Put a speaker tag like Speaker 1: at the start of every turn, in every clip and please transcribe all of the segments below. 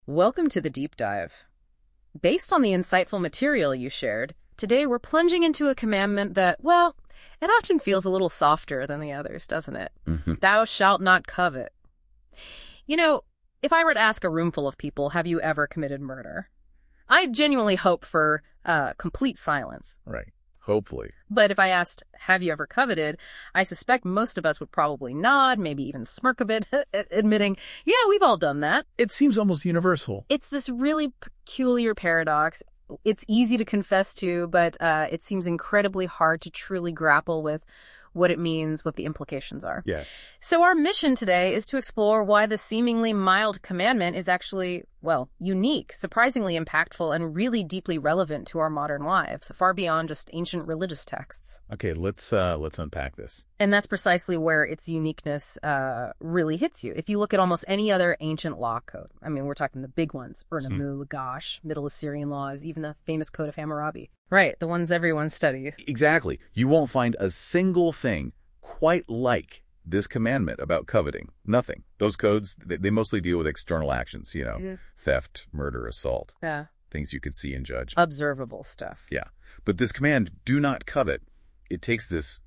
Speaker 1: Welcome to the deep dive. Based on the insightful material you shared, today we're plunging into a commandment that, well, it often feels a little softer than the others, doesn't it? Thou shalt not covet. You know, if I were to ask a room full of people, have you ever committed murder? I genuinely hope for complete silence.
Speaker 2: Right. Hopefully.
Speaker 1: But if I asked, have you ever coveted, I suspect most of us would probably nod, maybe even smirk a bit, admitting, yeah, we've all done that.
Speaker 2: It seems almost universal.
Speaker 1: It's this really peculiar paradox. It's easy to confess to, but it seems incredibly hard to truly grapple with what it means, what the implications are.
Speaker 2: Yeah.
Speaker 1: So our mission today is to explore why the seemingly mild commandment is actually, well, unique, surprisingly impactful, and really deeply relevant to our modern lives, far beyond just ancient religious texts.
Speaker 2: Okay, let's unpack this.
Speaker 1: And that's precisely where its uniqueness really hits you. If you look at almost any other ancient law code, I mean, we're talking the big ones, Ur-Nammu, Lagash, Middle Assyrian laws, even the famous Code of Hammurabi. Right, the ones everyone studies.
Speaker 2: Exactly. You won't find a single thing quite like this commandment about coveting. Nothing. Those codes, they mostly deal with external actions, theft, murder, assault.
Speaker 1: Yeah.
Speaker 2: Things you could see and judge.
Speaker 1: Observable stuff.
Speaker 2: Yeah. But this command, do not covet, it takes this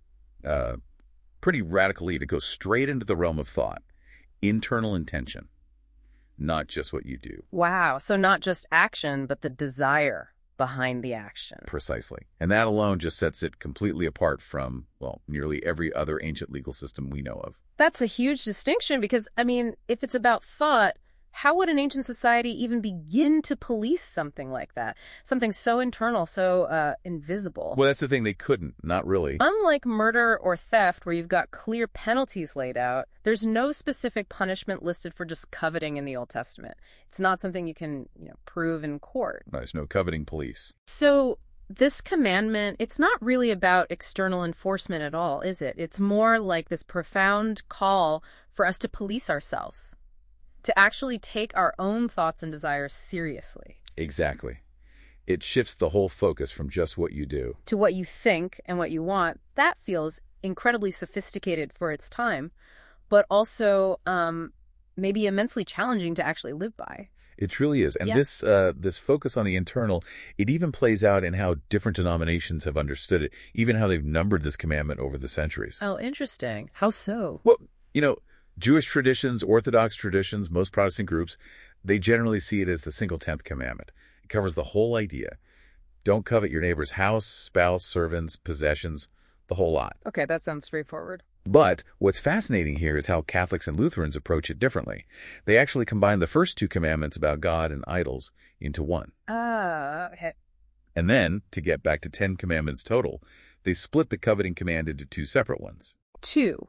Speaker 2: pretty radical leap. It goes straight into the realm of thought. Internal intention, not just what you do.
Speaker 1: Wow. So not just action, but the desire behind the action.
Speaker 2: Precisely. And that alone just sets it completely apart from, well, nearly every other ancient legal system we know of.
Speaker 1: That's a huge distinction because, I mean, if it's about thought, how would an ancient society even begin to police something like that? Something so internal, so invisible.
Speaker 2: Well, that's the thing. They couldn't. Not really.
Speaker 1: Unlike murder or theft, where you've got clear penalties laid out, there's no specific punishment listed for just coveting in the Old Testament. It's not something you can, prove in court.
Speaker 2: There's no coveting police.
Speaker 1: So this commandment, it's not really about external enforcement at all, is it? It's more like this profound call for us to police ourselves, to actually take our own thoughts and desires seriously.
Speaker 2: Exactly. It shifts the whole focus from just what you do
Speaker 1: to what you think and what you want. That feels incredibly sophisticated for its time, but also maybe immensely challenging to actually live by.
Speaker 2: It truly is. And this focus on the internal, it even plays out in how different denominations have understood it, even how they've numbered this commandment over the centuries.
Speaker 1: Oh, interesting. How so?
Speaker 2: Well, Jewish traditions, Orthodox traditions, most Protestant groups, they generally see it as the single 10th commandment. It covers the whole idea. Don't covet your neighbor's house, spouse, servants, possessions, the whole lot.
Speaker 1: Okay, that sounds straightforward.
Speaker 2: But what's fascinating here is how Catholics and Lutherans approach it differently. They actually combine the first two commandments about God and idols into one.
Speaker 1: Okay.
Speaker 2: And then, to get back to 10 commandments total, they split the coveting command into two separate ones.
Speaker 1: Two.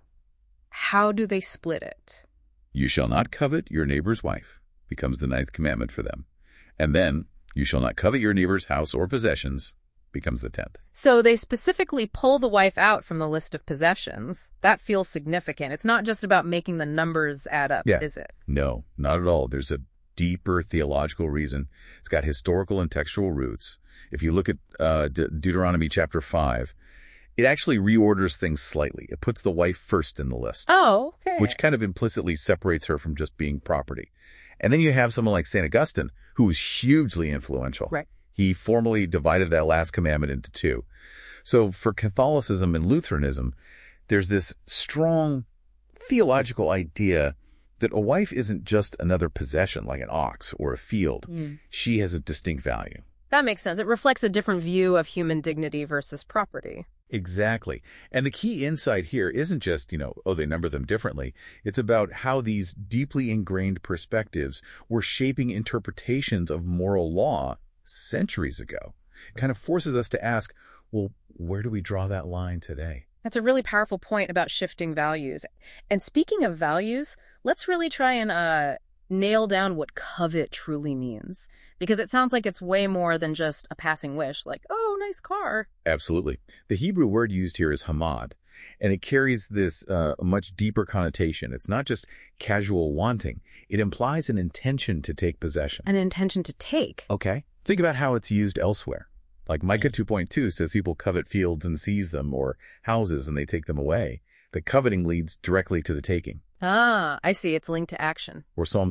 Speaker 1: How do they split it?
Speaker 2: You shall not covet your neighbor's wife becomes the 9th commandment for them. And then, you shall not covet your neighbor's house or possessions becomes the 10th.
Speaker 1: So they specifically pull the wife out from the list of possessions. That feels significant. It's not just about making the numbers add up, is it?
Speaker 2: No, not at all. There's a deeper theological reason. It's got historical and textual roots. If you look at Deuteronomy chapter 5, it actually reorders things slightly. It puts the wife first in the list.
Speaker 1: Oh, okay.
Speaker 2: Which kind of implicitly separates her from just being property. And then you have someone like St. Augustine, who was hugely influential.
Speaker 1: Right.
Speaker 2: He formally divided that last commandment into two. So for Catholicism and Lutheranism, there's this strong theological idea that a wife isn't just another possession like an ox or a field. She has a distinct value.
Speaker 1: That makes sense. It reflects a different view of human dignity versus property.
Speaker 2: Exactly. And the key insight here isn't just, they number them differently. It's about how these deeply ingrained perspectives were shaping interpretations of moral law centuries ago. It kind of forces us to ask, well, where do we draw that line today?
Speaker 1: That's a really powerful point about shifting values. And speaking of values, let's really try and nail down what covet truly means. Because it sounds like it's way more than just a passing wish, like, oh, nice car.
Speaker 2: Absolutely. The Hebrew word used here is hamad, and it carries this much deeper connotation. It's not just casual wanting. It implies an intention to take possession.
Speaker 1: An intention to take?
Speaker 2: Okay. Think about how it's used elsewhere. Like Micah 2.2 says people covet fields and seize them, or houses and they take them away. that coveting leads directly to the taking.
Speaker 1: Ah, I see. It's linked to action.
Speaker 2: Or Psalm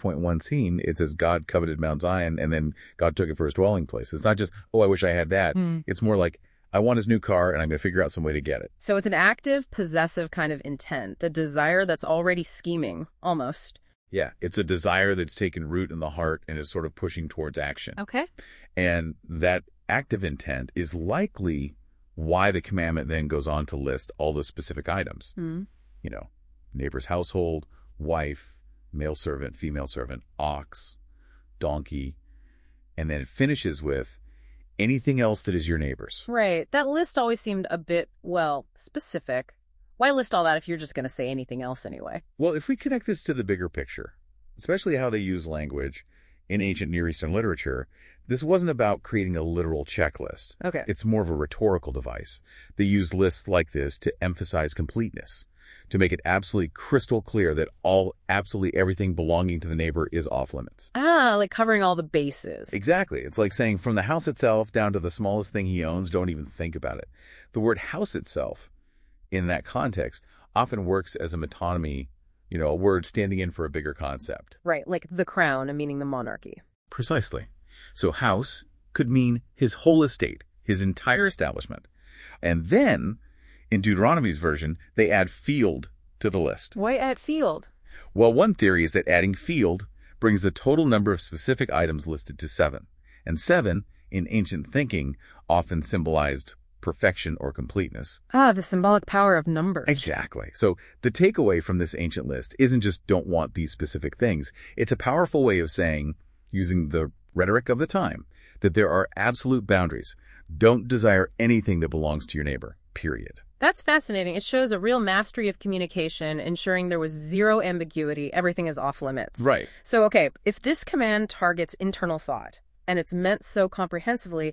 Speaker 2: 68.1, it says God coveted Mount Zion, and then God took it for his dwelling place. It's not just, oh, I wish I had that. It's more like, I want his new car, and I'm going to figure out some way to get it.
Speaker 1: So it's an active, possessive kind of intent, a desire that's already scheming, almost.
Speaker 2: Yeah, it's a desire that's taken root in the heart and is sort of pushing towards action.
Speaker 1: Okay.
Speaker 2: And that active intent is likely why the commandment then goes on to list all the specific items. You know, neighbor's household, wife, male servant, female servant, ox, donkey, and then it finishes with anything else that is your neighbor's.
Speaker 1: Right. That list always seemed a bit, well, specific. Why list all that if you're just going to say anything else anyway?
Speaker 2: Well, if we connect this to the bigger picture, especially how they use language in ancient Near Eastern literature, this wasn't about creating a literal checklist.
Speaker 1: Okay.
Speaker 2: It's more of a rhetorical device. They use lists like this to emphasize completeness, to make it absolutely crystal clear that absolutely everything belonging to the neighbor is off limits.
Speaker 1: Ah, like covering all the bases.
Speaker 2: Exactly. It's like saying from the house itself down to the smallest thing he owns, don't even think about it. The word house itself, in that context, often works as a metonymy, a word standing in for a bigger concept.
Speaker 1: Right, like the crown, meaning the monarchy.
Speaker 2: Precisely. So house could mean his whole estate, his entire establishment. And then, in Deuteronomy's version, they add field to the list.
Speaker 1: Why add field?
Speaker 2: Well, one theory is that adding field brings the total number of specific items listed to 7. And 7, in ancient thinking, often symbolized perfection or completeness.
Speaker 1: Ah, the symbolic power of numbers.
Speaker 2: Exactly. So the takeaway from this ancient list isn't just don't want these specific things. It's a powerful way of saying, using the rhetoric of the time, that there are absolute boundaries. Don't desire anything that belongs to your neighbor, period.
Speaker 1: That's fascinating. It shows a real mastery of communication, ensuring there was zero ambiguity. Everything is off limits.
Speaker 2: Right.
Speaker 1: So, okay, if this command targets internal thought, and it's meant so comprehensively,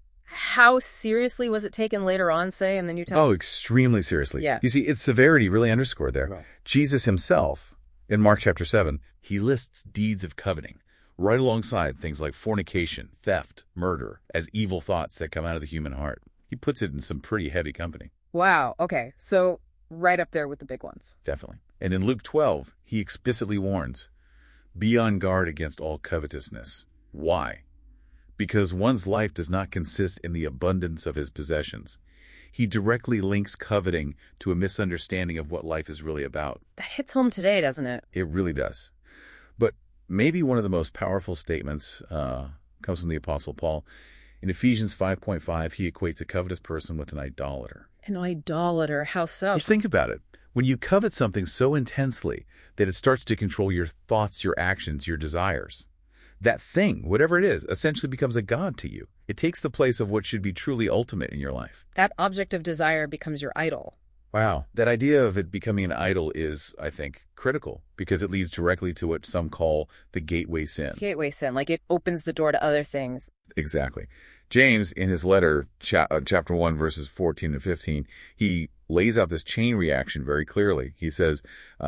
Speaker 1: how seriously was it taken later on, say, in the New Testament?
Speaker 2: Oh, extremely seriously.
Speaker 1: Yeah.
Speaker 2: You see, its severity really underscored there. Right. Jesus himself, in Mark chapter 7, he lists deeds of coveting right alongside things like fornication, theft, murder, as evil thoughts that come out of the human heart. He puts it in some pretty heavy company.
Speaker 1: Wow. Okay. So right up there with the big ones.
Speaker 2: Definitely. And in Luke 12, he explicitly warns, be on guard against all covetousness. Why? Because one's life does not consist in the abundance of his possessions. He directly links coveting to a misunderstanding of what life is really about.
Speaker 1: That hits home today, doesn't it?
Speaker 2: It really does. But maybe one of the most powerful statements comes from the Apostle Paul. In Ephesians 5.5, he equates a covetous person with an idolater.
Speaker 1: An idolater? How so?
Speaker 2: You think about it. When you covet something so intensely that it starts to control your thoughts, your actions, your desires, that thing, whatever it is, essentially becomes a god to you. It takes the place of what should be truly ultimate in your life.
Speaker 1: That object of desire becomes your idol.
Speaker 2: Wow. That idea of it becoming an idol is, I think, critical because it leads directly to what some call the gateway sin.
Speaker 1: Gateway sin, like it opens the door to other things.
Speaker 2: Exactly. James, in his letter, chapter 1, verses 14 and 15, he lays out this chain reaction very clearly. He says,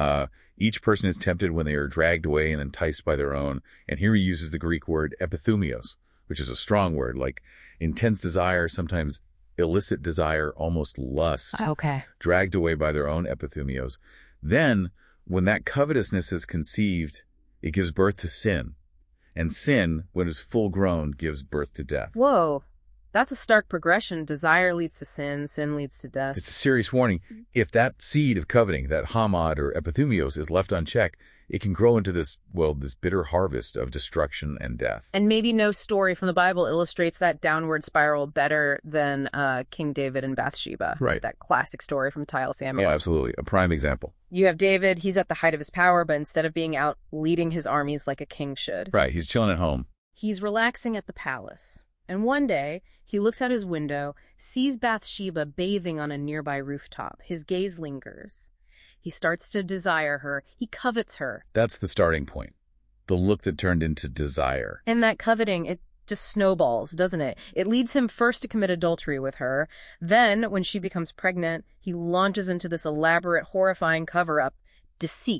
Speaker 2: each person is tempted when they are dragged away and enticed by their own. And here he uses the Greek word epithumios, which is a strong word, like intense desire, sometimes illicit desire, almost lust.
Speaker 1: Okay.
Speaker 2: Dragged away by their own epithumios. Then, when that covetousness is conceived, it gives birth to sin. And sin, when it's full grown, gives birth to death.
Speaker 1: Whoa. That's a stark progression. Desire leads to sin, sin leads to death.
Speaker 2: It's a serious warning. If that seed of coveting, that hamad or epithumios, is left unchecked, it can grow into this bitter harvest of destruction and death.
Speaker 1: And maybe no story from the Bible illustrates that downward spiral better than King David and Bathsheba.
Speaker 2: Right.
Speaker 1: That classic story from Tile Samuel.
Speaker 2: Oh, absolutely. A prime example.
Speaker 1: You have David, he's at the height of his power, but instead of being out leading his armies like a king should.
Speaker 2: Right, he's chilling at home.
Speaker 1: He's relaxing at the palace. And one day, he looks out his window, sees Bathsheba bathing on a nearby rooftop. His gaze lingers. He starts to desire her. He covets her.
Speaker 2: That's the starting point. The look that turned into desire.
Speaker 1: And that coveting, it just snowballs, doesn't it? It leads him first to commit adultery with her. Then, when she becomes pregnant, he launches into this elaborate, horrifying cover-up. Deceit.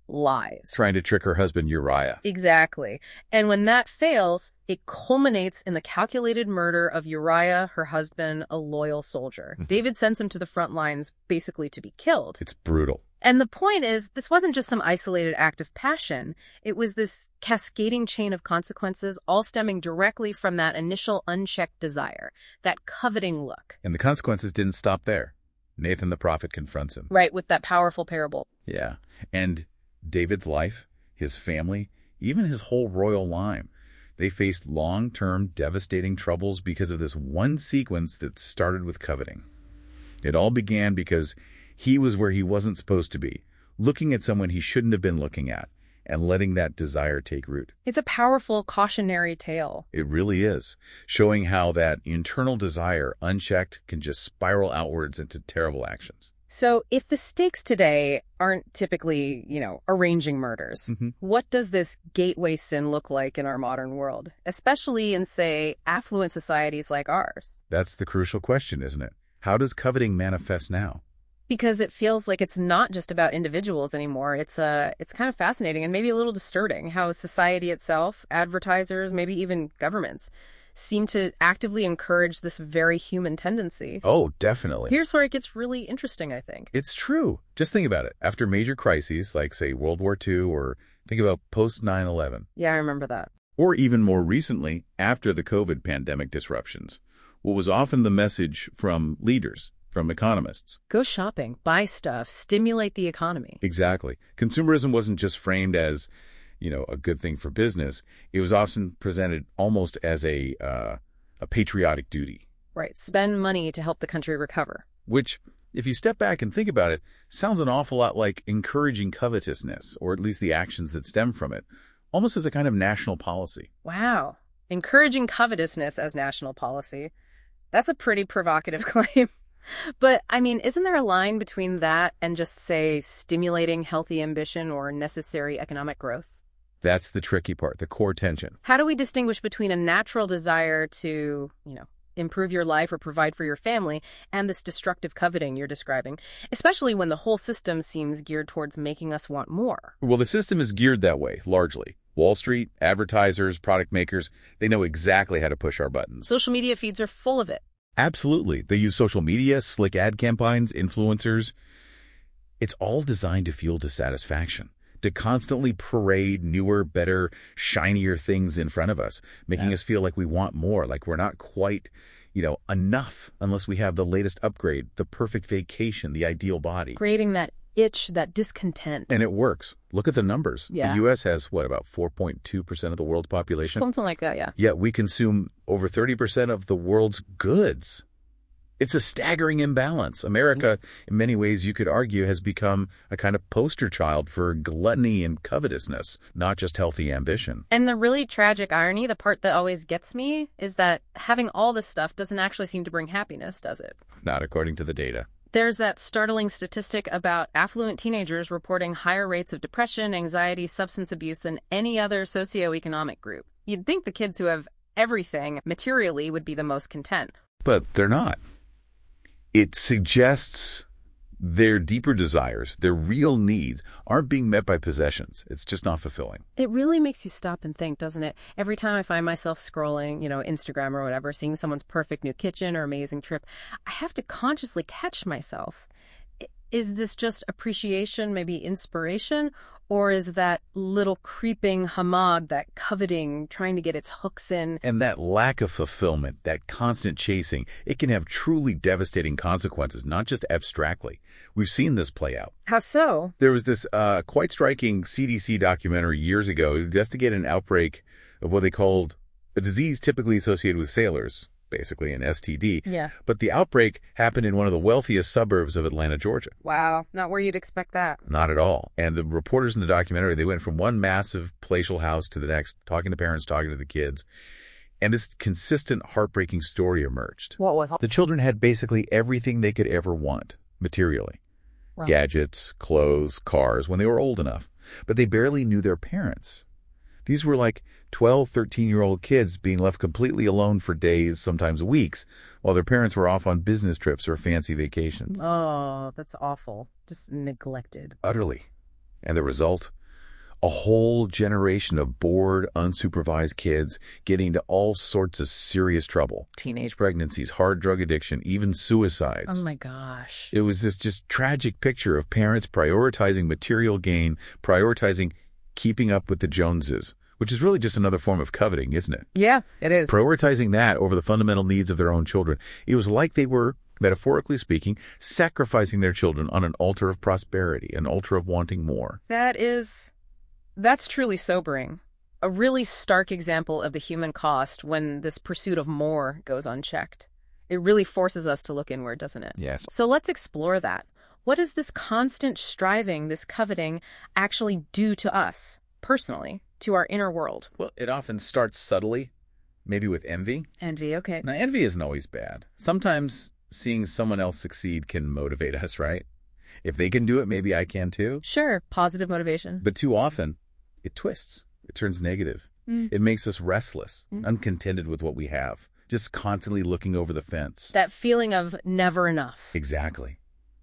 Speaker 1: lies.
Speaker 2: Trying to trick her husband Uriah.
Speaker 1: Exactly. And when that fails, it culminates in the calculated murder of Uriah, her husband, a loyal soldier. David sends him to the front lines basically to be killed.
Speaker 2: It's brutal.
Speaker 1: And the point is, this wasn't just some isolated act of passion. It was this cascading chain of consequences, all stemming directly from that initial unchecked desire, that coveting look.
Speaker 2: And the consequences didn't stop there. Nathan the prophet confronts him.
Speaker 1: Right, with that powerful parable.
Speaker 2: Yeah. And David's life, his family, even his whole royal line, they faced long-term devastating troubles because of this one sequence that started with coveting. It all began because he was where he wasn't supposed to be, looking at someone he shouldn't have been looking at, and letting that desire take root.
Speaker 1: It's a powerful cautionary tale.
Speaker 2: It really is, showing how that internal desire, unchecked, can just spiral outwards into terrible actions.
Speaker 1: So if the stakes today aren't typically, arranging murders, what does this gateway sin look like in our modern world, especially in, say, affluent societies like ours?
Speaker 2: That's the crucial question, isn't it? How does coveting manifest now?
Speaker 1: Because it feels like it's not just about individuals anymore. It's kind of fascinating and maybe a little disturbing how society itself, advertisers, maybe even governments, seem to actively encourage this very human tendency.
Speaker 2: Oh, definitely.
Speaker 1: Here's where it gets really interesting, I think.
Speaker 2: It's true. Just think about it. After major crises like, say, World War II, or think about post 9/11.
Speaker 1: Yeah, I remember that.
Speaker 2: Or even more recently, after the COVID pandemic disruptions, what was often the message from leaders, from economists?
Speaker 1: Go shopping, buy stuff, stimulate the economy.
Speaker 2: Exactly. Consumerism wasn't just framed as, a good thing for business. It was often presented almost as a patriotic duty.
Speaker 1: Right. Spend money to help the country recover.
Speaker 2: Which, if you step back and think about it, sounds an awful lot like encouraging covetousness, or at least the actions that stem from it, almost as a kind of national policy.
Speaker 1: Wow. Encouraging covetousness as national policy. That's a pretty provocative claim. But, isn't there a line between that and just, say, stimulating healthy ambition or necessary economic growth?
Speaker 2: That's the tricky part, the core tension.
Speaker 1: How do we distinguish between a natural desire to, improve your life or provide for your family and this destructive coveting you're describing, especially when the whole system seems geared towards making us want more?
Speaker 2: Well, the system is geared that way, largely. Wall Street, advertisers, product makers, they know exactly how to push our buttons.
Speaker 1: Social media feeds are full of it.
Speaker 2: Absolutely. They use social media, slick ad campaigns, influencers. It's all designed to fuel dissatisfaction, to constantly parade newer, better, shinier things in front of us, making us feel like we want more, like we're not quite, enough unless we have the latest upgrade, the perfect vacation, the ideal body.
Speaker 1: Creating that itch, that discontent.
Speaker 2: And it works. Look at the numbers.
Speaker 1: Yeah.
Speaker 2: The U.S. has, about 4.2% of the world's population?
Speaker 1: Something like that, yeah.
Speaker 2: Yet we consume over 30% of the world's goods. It's a staggering imbalance. America, in many ways, you could argue, has become a kind of poster child for gluttony and covetousness, not just healthy ambition.
Speaker 1: And the really tragic irony, the part that always gets me, is that having all this stuff doesn't actually seem to bring happiness, does it?
Speaker 2: Not according to the data.
Speaker 1: There's that startling statistic about affluent teenagers reporting higher rates of depression, anxiety, substance abuse than any other socioeconomic group. You'd think the kids who have everything materially would be the most content.
Speaker 2: But they're not. It suggests their deeper desires, their real needs, aren't being met by possessions. It's just not fulfilling.
Speaker 1: It really makes you stop and think, doesn't it? Every time I find myself scrolling, Instagram or whatever, seeing someone's perfect new kitchen or amazing trip, I have to consciously catch myself. Is this just appreciation, maybe inspiration? Or is that little creeping hamad, that coveting, trying to get its hooks in?
Speaker 2: And that lack of fulfillment, that constant chasing, it can have truly devastating consequences, not just abstractly. We've seen this play out.
Speaker 1: How so?
Speaker 2: There was this quite striking CDC documentary years ago to investigate an outbreak of what they called a disease typically associated with sailors, basically an STD.
Speaker 1: Yeah.
Speaker 2: But the outbreak happened in one of the wealthiest suburbs of Atlanta, Georgia.
Speaker 1: Wow. Not where you'd expect that.
Speaker 2: Not at all. And the reporters in the documentary, they went from one massive palatial house to the next, talking to parents, talking to the kids. And this consistent, heartbreaking story emerged.
Speaker 1: What was it?
Speaker 2: The children had basically everything they could ever want, materially.
Speaker 1: Wow.
Speaker 2: Gadgets, clothes, cars, when they were old enough. But they barely knew their parents. These were like 12, 13-year-old kids being left completely alone for days, sometimes weeks, while their parents were off on business trips or fancy vacations.
Speaker 1: Oh, that's awful. Just neglected.
Speaker 2: Utterly. And the result? A whole generation of bored, unsupervised kids getting into all sorts of serious trouble. Teenage pregnancies, hard drug addiction, even suicides.
Speaker 1: Oh my gosh.
Speaker 2: It was this just tragic picture of parents prioritizing material gain, prioritizing keeping up with the Joneses, which is really just another form of coveting, isn't it?
Speaker 1: Yeah, it is.
Speaker 2: Prioritizing that over the fundamental needs of their own children. It was like they were, metaphorically speaking, sacrificing their children on an altar of prosperity, an altar of wanting more.
Speaker 1: That's truly sobering. A really stark example of the human cost when this pursuit of more goes unchecked. It really forces us to look inward, doesn't it?
Speaker 2: Yes.
Speaker 1: So let's explore that. What does this constant striving, this coveting, actually do to us, personally, to our inner world?
Speaker 2: Well, it often starts subtly, maybe with envy.
Speaker 1: Envy, okay.
Speaker 2: Now, envy isn't always bad. Sometimes seeing someone else succeed can motivate us, right? If they can do it, maybe I can too.
Speaker 1: Sure, positive motivation.
Speaker 2: But too often, it twists. It turns negative. It makes us restless, uncontented with what we have, just constantly looking over the fence.
Speaker 1: That feeling of never enough.
Speaker 2: Exactly.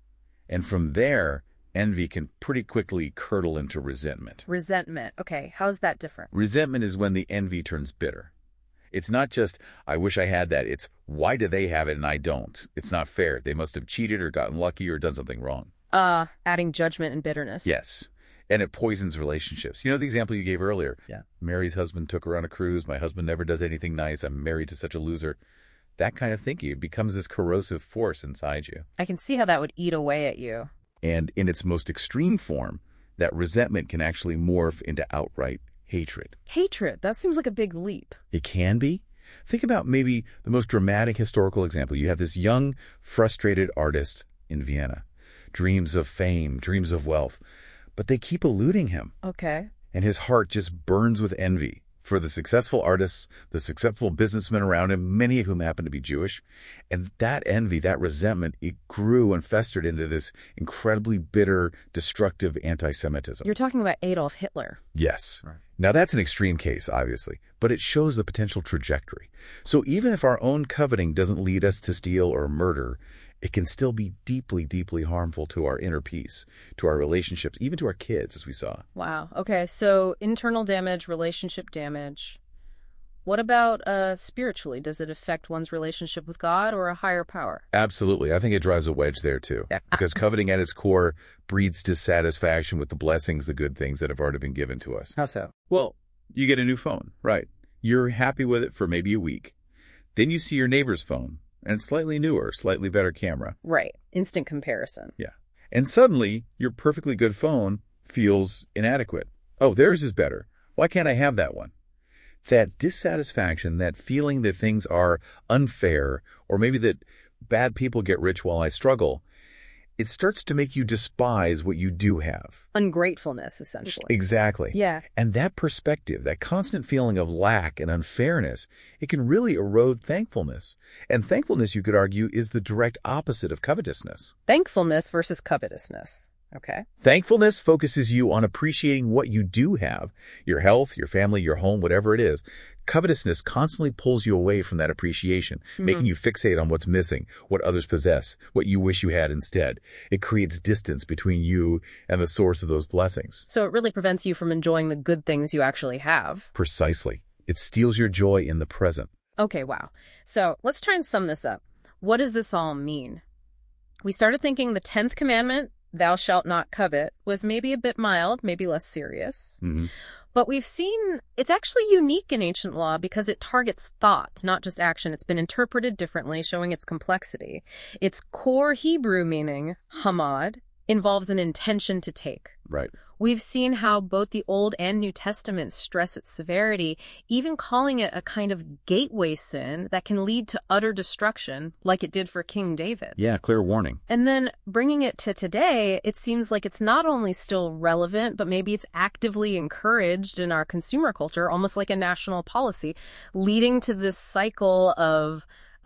Speaker 2: And from there, envy can pretty quickly curdle into resentment.
Speaker 1: Resentment. Okay, how's that different?
Speaker 2: Resentment is when the envy turns bitter. It's not just, I wish I had that. It's, why do they have it and I don't? It's not fair. They must have cheated or gotten lucky or done something wrong.
Speaker 1: Adding judgment and bitterness.
Speaker 2: Yes. And it poisons relationships. You know the example you gave earlier?
Speaker 1: Yeah.
Speaker 2: Mary's husband took her on a cruise. My husband never does anything nice. I'm married to such a loser. That kind of thinking becomes this corrosive force inside you.
Speaker 1: I can see how that would eat away at you.
Speaker 2: And in its most extreme form, that resentment can actually morph into outright hatred.
Speaker 1: Hatred? That seems like a big leap.
Speaker 2: It can be. Think about maybe the most dramatic historical example. You have this young, frustrated artist in Vienna. Dreams of fame, dreams of wealth. But they keep eluding him.
Speaker 1: Okay.
Speaker 2: And his heart just burns with envy for the successful artists, the successful businessmen around him, many of whom happen to be Jewish. And that envy, that resentment, it grew and festered into this incredibly bitter, destructive anti-Semitism.
Speaker 1: You're talking about Adolf Hitler.
Speaker 2: Yes.
Speaker 1: Right.
Speaker 2: Now, that's an extreme case, obviously, but it shows the potential trajectory. So even if our own coveting doesn't lead us to steal or murder, it can still be deeply, deeply harmful to our inner peace, to our relationships, even to our kids, as we saw.
Speaker 1: Wow. Okay, so internal damage, relationship damage. What about spiritually? Does it affect one's relationship with God or a higher power?
Speaker 2: Absolutely. I think it drives a wedge there, too.
Speaker 1: Yeah.
Speaker 2: Because coveting at its core breeds dissatisfaction with the blessings, the good things that have already been given to us.
Speaker 1: How so?
Speaker 2: Well, you get a new phone, right? You're happy with it for maybe a week. Then you see your neighbor's phone. And it's slightly newer, slightly better camera.
Speaker 1: Right. Instant comparison.
Speaker 2: Yeah. And suddenly, your perfectly good phone feels inadequate. Oh, theirs is better. Why can't I have that one? That dissatisfaction, that feeling that things are unfair, or maybe that bad people get rich while I struggle, it starts to make you despise what you do have.
Speaker 1: Ungratefulness, essentially.
Speaker 2: Exactly.
Speaker 1: Yeah.
Speaker 2: And that perspective, that constant feeling of lack and unfairness, it can really erode thankfulness. And thankfulness, you could argue, is the direct opposite of covetousness.
Speaker 1: Thankfulness versus covetousness. Okay.
Speaker 2: Thankfulness focuses you on appreciating what you do have, your health, your family, your home, whatever it is. Covetousness constantly pulls you away from that appreciation, making you fixate on what's missing, what others possess, what you wish you had instead. It creates distance between you and the source of those blessings.
Speaker 1: So it really prevents you from enjoying the good things you actually have.
Speaker 2: Precisely. It steals your joy in the present.
Speaker 1: Okay, wow. So let's try and sum this up. What does this all mean? We started thinking the 10th commandment, thou shalt not covet, was maybe a bit mild, maybe less serious.
Speaker 2: Mm-hmm.
Speaker 1: But we've seen it's actually unique in ancient law because it targets thought, not just action. It's been interpreted differently, showing its complexity. Its core Hebrew meaning, hamad, involves an intention to take.
Speaker 2: Right.
Speaker 1: We've seen how both the Old and New Testaments stress its severity, even calling it a kind of gateway sin that can lead to utter destruction, like it did for King David.
Speaker 2: Yeah, clear warning.
Speaker 1: And then bringing it to today, it seems like it's not only still relevant, but maybe it's actively encouraged in our consumer culture, almost like a national policy, leading to this cycle of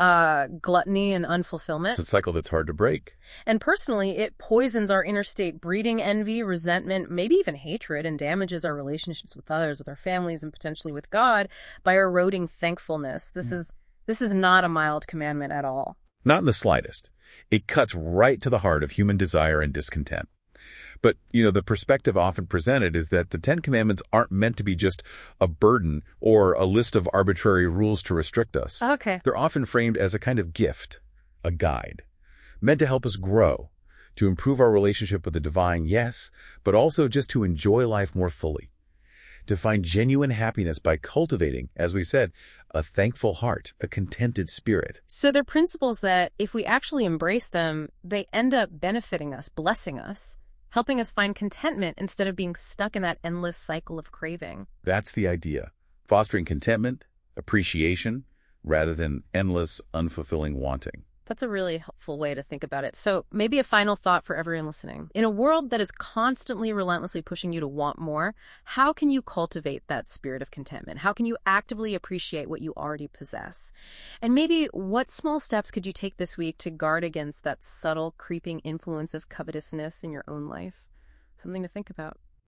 Speaker 1: gluttony and unfulfillment.
Speaker 2: It's a cycle that's hard to break.
Speaker 1: And personally, it poisons our inner state, breeding envy, resentment, maybe even hatred, and damages our relationships with others, with our families, and potentially with God by eroding thankfulness. This is not a mild commandment at all.
Speaker 2: Not in the slightest. It cuts right to the heart of human desire and discontent. But, the perspective often presented is that the Ten Commandments aren't meant to be just a burden or a list of arbitrary rules to restrict us.
Speaker 1: Okay.
Speaker 2: They're often framed as a kind of gift, a guide, meant to help us grow, to improve our relationship with the divine, yes, but also just to enjoy life more fully, to find genuine happiness by cultivating, as we said, a thankful heart, a contented spirit.
Speaker 1: So they're principles that, if we actually embrace them, they end up benefiting us, blessing us, helping us find contentment instead of being stuck in that endless cycle of craving.
Speaker 2: That's the idea. Fostering contentment, appreciation, rather than endless, unfulfilling wanting.
Speaker 1: That's a really helpful way to think about it. So maybe a final thought for everyone listening. In a world that is constantly, relentlessly pushing you to want more, how can you cultivate that spirit of contentment? How can you actively appreciate what you already possess? And maybe what small steps could you take this week to guard against that subtle, creeping influence of covetousness in your own life? Something to think about.